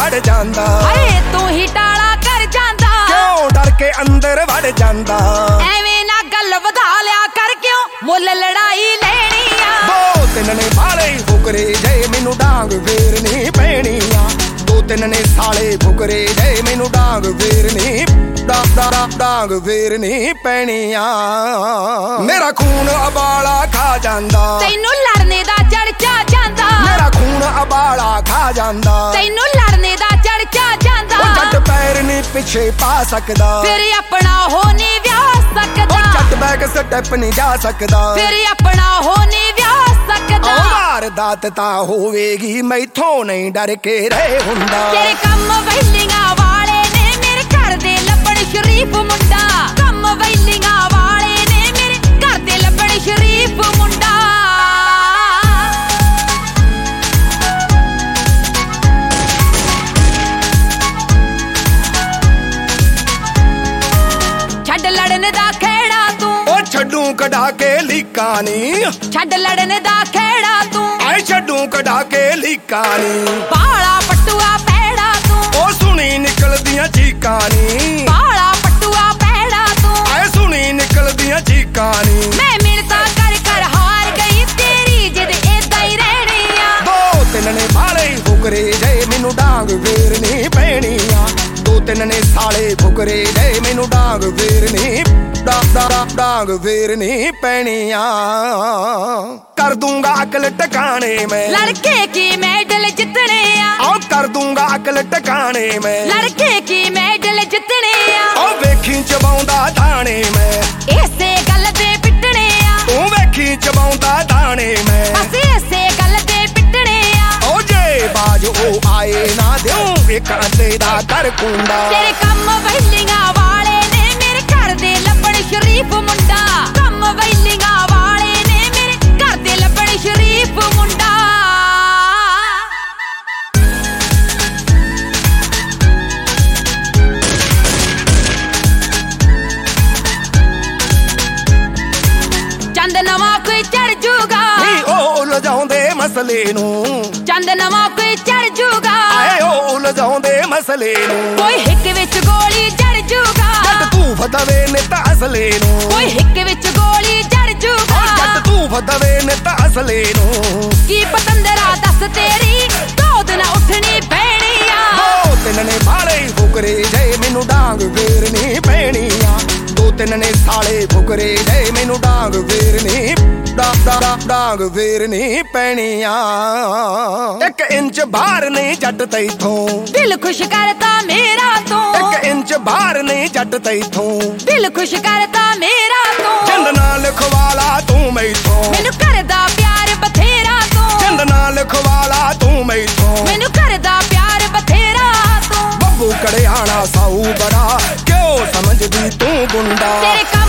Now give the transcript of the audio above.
ਵੜ ਜਾਂਦਾ। ਹਾਏ ਤੂੰ ਹੀ ਟਾਲਾ ਕਰ ਜਾਂਦਾ, ਕਿਉਂ ਡਰ ਕੇ ਅੰਦਰ ਵੜ ਜਾਂਦਾ। ਐਵੇਂ ਨਾ ਗੱਲ ਵਧਾ ਲਿਆ ਕਰ, ਕਿਉਂ ਮੁੱਲ ਲੜਾਈ ਲੈਣੀ ਆ। ਦੋ ਤਿੰਨ ਨੇ ਬਾਲੇ ਫੁਕਰੇ ਜੇ ਮੈਨੂੰ ਡਾਂਗ ਫੇਰਨੀ ਪੈਣੀ ਆ। ਦੋ ਤਿੰਨ ਨੇ ਸਾਲੇ ਫੁਕਰੇ ਜੇ ਮੈਨੂੰ ਡਾਂਗ ਫੇਰਨੀ ਡਾਂਗ ਫੇਰਨੀ ਪੈਣੀ ਆ। ਮੇਰਾ ਖੂਨ ਉਬਾਲਾ ਖਾ ਜਾਂਦਾ, ਤੈਨੂੰ ਲੜਨੇ ਦਾ ਚੜਚਾ ਜਾਂਦਾ। ਮੇਰਾ ਖੂਨ ਉਬਾਲਾ ਖਾ ਜਾਂਦਾ, ਤੈਨੂੰ ਲੜਨੇ ਦਾ ਚੜਚਾ ਜਾਂਦਾ। ਉਹ ਜੱਟ ਪੈਰ ਨਹੀਂ ਪਿੱਛੇ ਪਾ ਸਕਦਾ, ਫਿਰ ਆਪਣਾ ਹੋ ਨਹੀਂ ਵਿਆਹ ਸਕਦਾ। ਉਹ ਜੱਟ ਬੈਕ ਸਟੈਪ ਨਹੀਂ ਜਾ ਸਕਦਾ, ਫਿਰ ਆਪਣਾ ਹੋ ਨਹੀਂ ਵਿਆਹ ਸਕਦਾ। ਵਾਰਦਾਤ ਤਾਂ ਹੋਵੇਗੀ ਮੈਥੋਂ ਨਹੀਂ ਡਰ ਕੇ ਰਹਿ ਹੁੰਦਾ। ਤੇਰੇ ਕੰਮ ਵੈਲੀਆਂ ਵਾਲੇ ਨੇ ਮੇਰੇ ਘਰ ਦੇ ਲੱਭਣ ਸ਼ਰੀਫ ਮੁੰਡਾ। ਕੰਮ ਵੈਲੀਆਂ ਵਾਲੇ ਨੇ ਮੇਰੇ ਘਰ ਦੇ ਲੱਭਣ ਸ਼ਰੀਫ ਮੁੰਡਾ। ਛੱਡ ਲੜਨ ਦਾ ਖੇੜਾ ਤੂੰ, ਉਹ ਛੱਡੂ ਕਢਾ ਕੇ ਲੀਕਾਂ ਨੀ। ਛੱਡ ਲੜਨ ਦਾ ਖੇੜਾ ਤੂੰ, ਆਏ ਛੱਡੂ ਕਢਾ ਕੇ ਲੀਕਾਂ ਨੀ। ਬਾਲਾ ਪਟੂਆ ਪੈੜਾ ਤੂੰ, ਉਹ ਸੁਣੀ ਨਿਕਲਦੀਆਂ ਚੀਕਾਂ ਨੀ। ਬਾਲਾ ਪਟੂਆ ਪੈੜਾ ਤੂੰ, ਆਏ ਸੁਣੀ ਨਿਕਲਦੀਆਂ ਚੀਕਾਂ ਨੀ। ਮੈਂ ਮਿਹਨਤਾਂ ਕਰ ਕਰ ਹਾਰ ਗਈ, ਤੇਰੀ ਜਿੱਦ ਏਦਾਂ ਹੀ ਰਹਿਣੀ ਆ। ਦੋ ਤਿੰਨ ਨੇ ਬਾਲੇ ਫੁਕਰੇ ਜੇ ਮੈਨੂੰ ਡਾਂਗ ਫੇਰਨੀ ਪੈਣੀ ਆ। ਦੋ ਤਿੰਨ ਨੇ ਸਾਲੇ ਫੁਕਰੇ ਜੇ ਮੈਨੂੰ ਡਾਂਗ ਫੇਰਨੀ ਡਾਂਗ ਫੇਰਨੀ ਪੈਣੀ ਆ। ਕਰ ਦੂੰਗਾ ਅਕਲ ਟਿਕਾਣੇ ਮੈਂ, ਲੜਕੇ ਕੀ ਮੈਡਲ ਜਿੱਤਣੇ ਆ। ਆਓ ਕਰ ਦੂੰਗਾ ਅਕਲ ਟਿਕਾਣੇ ਮੈਂ, ਲੜਕੇ ਕੀ ਮੈਡਲ ਜਿੱਤਣੇ ਆ। ਆਓ ਵੇਖੀ ਚਬਾਉਂਦਾ ਦਾਣੇ ਮੈਂ, ਇਸੇ ਗੱਲ ਦੇ ਪਿੱਟਣੇ ਆ। ਤੂੰ ਵੇਖੀ ਚਬਾਉਂਦਾ ਦਾਣੇ ਮੈਂ। ਬਸ ਇਸੇ ਗੱਲ ਦੇ ਪਿੱਟਣੇ ਆ। ਉਹ ਜੇ ਬਾਜ ਉਹ ਆਏ ਨਾ ਦਿਉ ਇੱਕ ਅੰਦੇ ਦਾ ਕਰ ਕੁੰਡਾ। ਤੇਰੇ ਕੰਮ ਵੈਲੀਆਂ ਵਾਲੇ ਨੇ ਮੇਰੇ ਘਰ ਦੇ ਲੱਭਣ ਸ਼ਰੀਫ ਮੁੰਡਾ। ਕੰਮ ਵੈਲੀਆਂ ਵਾਲੇ ਨੇ ਮੇਰੇ ਘਰ ਦੇ ਲੱਭਣ ਸ਼ਰੀਫ ਮੁੰਡਾ। ਚੰਦ ਨਵਾਂ ਕੋਈ ਚੜ ਜੂਗਾ, ਨਹੀਂ ਉਹ ਉਲਝਾਉਂਦੇ ਮਸਲੇ ਨੂੰ। ਚੰਦ ਨਵਾਂ ਕੋਈ ਚੜ ਜੂਗਾ, ਆਏ ਉਹ ਉਲਝਾਉਂਦੇ ਮਸਲੇ ਨੂੰ। ਕੋਈ ਹਿੱਕ ਵਿੱਚ ਗੋਲੀ ਚੜ ਜੂਗਾ। ਜੱਟ ਤੂੰ ਫਦਵੇ ਨਿਤ ਅਸਲੇ ਨੂੰ। ਕੋਈ ਹਿੱਕ ਵਿੱਚ ਗੋਲੀ ਚੜ ਜੂਗਾ। ਜੱਟ ਤੂੰ ਫਦਵੇ ਨਿਤ ਅਸਲੇ ਨੂੰ। ਕੀ ਪਤੰਦਰਾ ਦੱਸ ਤੇਰੀ ਗੋਦ ਨਾ ਉੱਠਣੀ ਪੈਣੀ ਆ। ਦੋ ਤਿੰਨ ਨੇ ਬਾਲੇ ਫੁਕਰੇ ਜੇ ਮੈਨੂੰ ਡਾਂਗ ਫੇਰਨੀ ਪੈਣੀ ਆ। ਦੋ ਤਿੰਨ ਨੇ ਸਾਲੇ ਫੁਕਰੇ ਜੇ ਮੈਨੂੰ ਡਾਂਗ ਫੇਰਨੀ ਡਾਂਗ ਫੇਰਨੀ ਪੈਣੀ ਆ। ਇੱਕ ਇੰਚ ਬਾਹਰ ਨਹੀਂ ਜੱਟ ਤੈਥੋਂ, ਦਿਲ ਖੁਸ਼ ਕਰਤਾ ਮੇਰਾ ਤੂੰ। ਇੱਕ ਇੰਚ ਬਾਹਰ ਨਹੀਂ ਜੱਟ ਤੈਥੋਂ, ਦਿਲ ਖੁਸ਼ ਕਰਤਾ ਮੇਰਾ ਤੂੰ। ਚੰਦ ਨਾਲ ਲਿਖਵਾਲਾ ਤੂੰ ਮੈਥੋਂ, ਮੈਨੂੰ ਕਰਦਾ ਪਿਆਰ ਬਥੇਰਾ ਤੂੰ। ਚੰਦ ਨਾਲ ਲਿਖਵਾਲਾ ਤੂੰ ਮੈਥੋਂ, ਮੈਨੂੰ ਕਰਦਾ ਪਿਆਰ ਬਥੇਰਾ ਤੂੰ। ਬੱਬੂ ਕੜਿਆਣਾ ਸਾਊ ਬੜਾ, ਕਿਉਂ ਸਮਝਦੀ ਤੂੰ ਗੁੰਡਾ। ਤੇਰੇ